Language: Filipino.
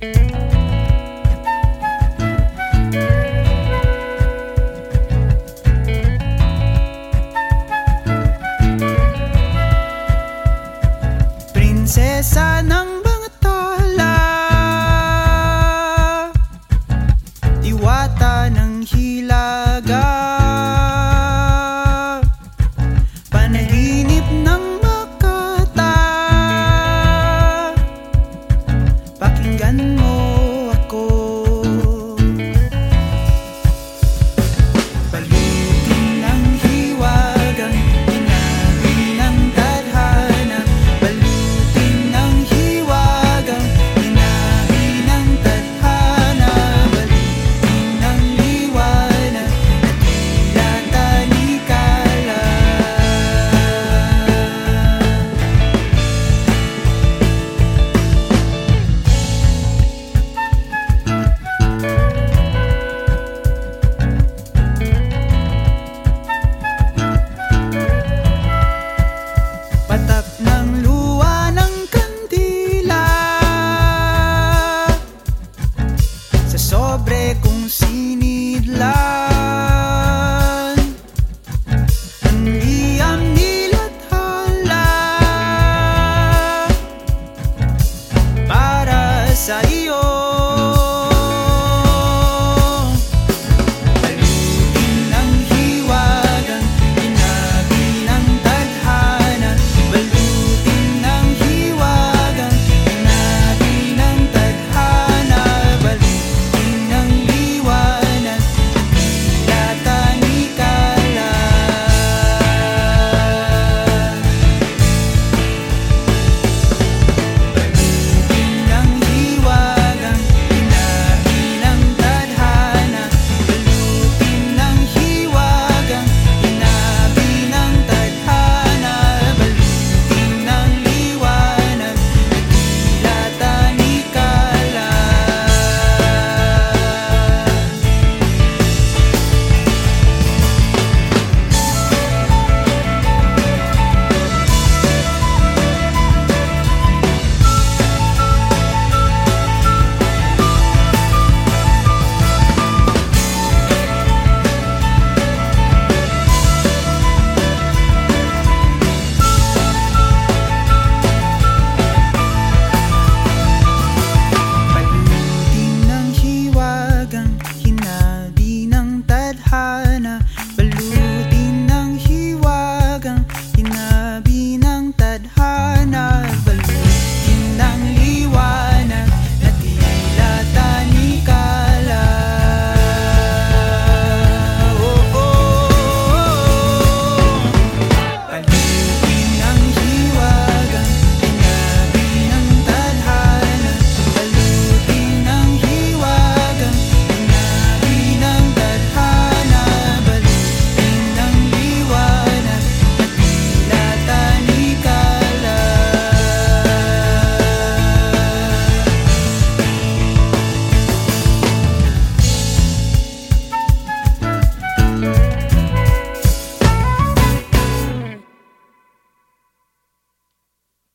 Prinsesa ng mga tala, diwata ng hilaga, panaginip ng makata. Pakinggan mo ako, balutin ng hiwagang inabi ng tadhana. Balutin ng hiwagang inabi ng tadhana. Balutin ng liwanag na tila tanikala. Patak ng luwa ng kandila sa sobre kong sinidlan. Ang liyam nilathala para sa iyo.